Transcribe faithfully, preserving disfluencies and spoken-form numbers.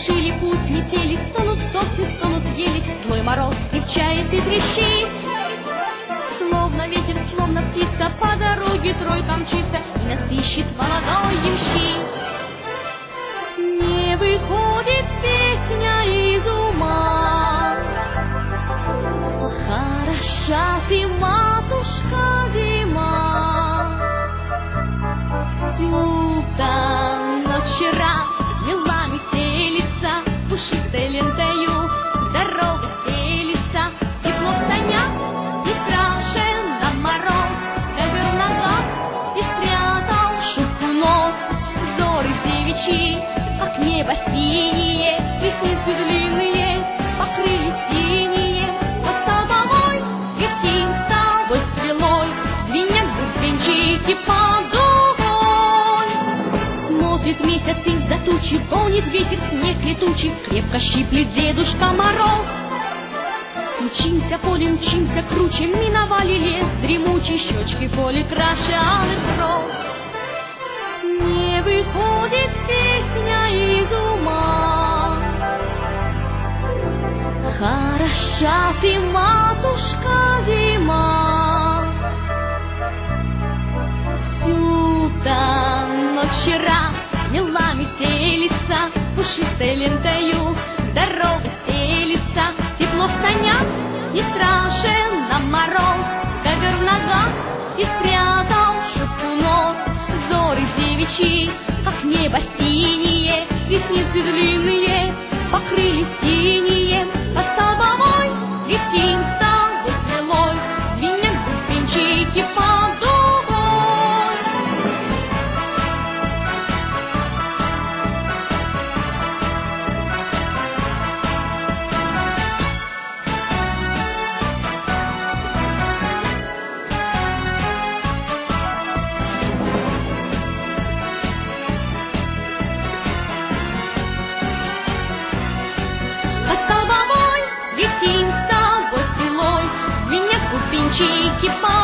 спешили, путь метели, стонут сосны, стонут ели, злой мороз крепчает и трещит. Словно ветер, словно птица, по дороге тройка мчится, и нас ищет молодой ямщик. Не выходит песня из ума, хороша ты, матушка, зима. Всю-то ночь раз мелами стелится, пушистой лентою дорога стелится, тепло в санях и страшен нам мороз, ковер нога и спрятал шубку нос. Зоры девичьи, как небо синее, ресницы длинные покрылись синие, под столбовой летим с тобой стрелой, звенят бубенчики под дугой. Смотрит месяц из-за тучи, гонит ветер снег летучий, крепко щиплет дедушка Мороз. Мчимся полем, мчимся круче, миновали лес дремучий, щечки поле краше алых роз. Не выходит песня из ума, хороша ты, матушка, зима. Всю-то ночь раз мелами стелится, пушистой лентою дорога стелится, тепло в санях и страшен нам мороз, ковер в ногах и спрятал шубку нос. Зоры девичьи, как небо синее, ресницы длинные покрылись синие, под столбовой летим с тобой стрелой, звенят бубенчики под дугой. Под столбовой летим с тобой стрелой, звенят бубенчики под